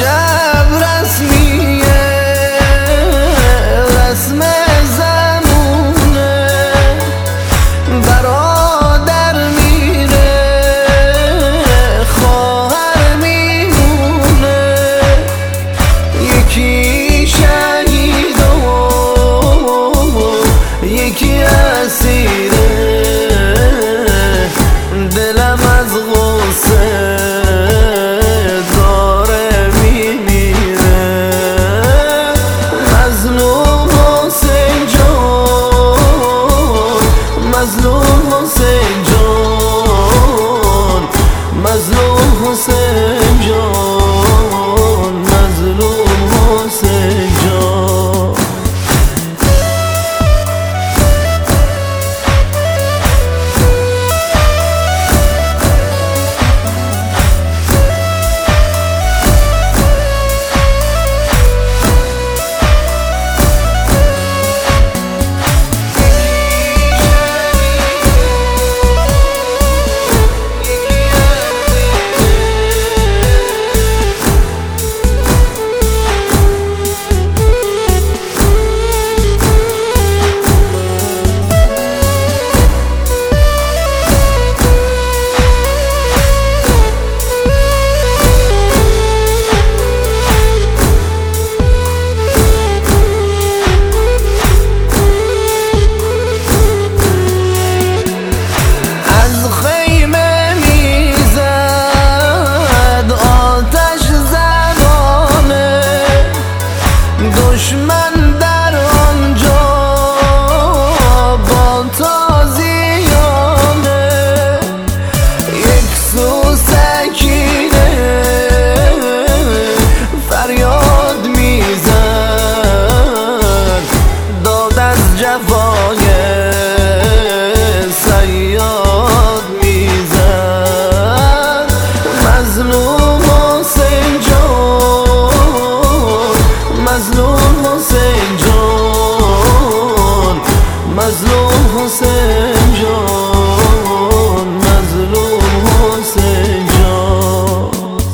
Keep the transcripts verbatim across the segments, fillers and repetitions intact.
عجب رسمیه، رسم زمونه، برادر میره خواهر میمونه، یکی شهید و یکی اسیره، دلم از غصه داره میمیره. مظلوم حسین جان، مظلوم حسین جان، مظلوم حسین جان، مظلوم حسین جان. دشمن در آنجا با تازیانه، یک سو سکینه فریاد میزد، داد از جفای صیاد میزد. مظلوم حسین جان، مظلوم حسین جان، مظلوم حسین جان، مظلوم حسین جان.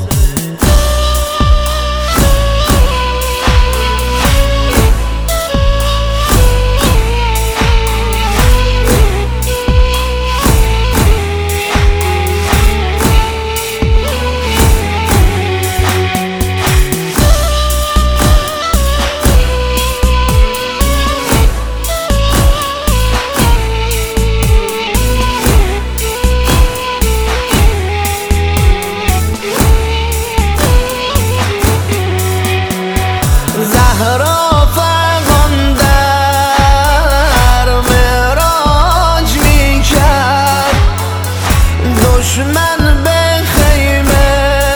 زهرا فغان در معراج میکرد، دشمن به خیمه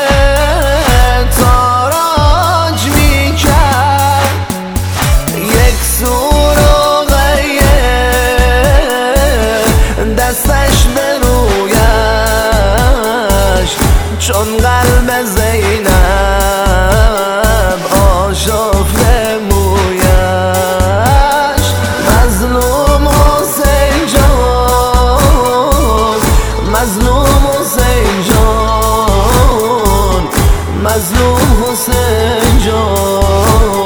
تاراج میکرد، یک سوراخیه دستش به رویش، چون قلب زینب آشفته مویش. مظلوم حسین جان، مظلوم حسین جان، مظلوم حسین جان.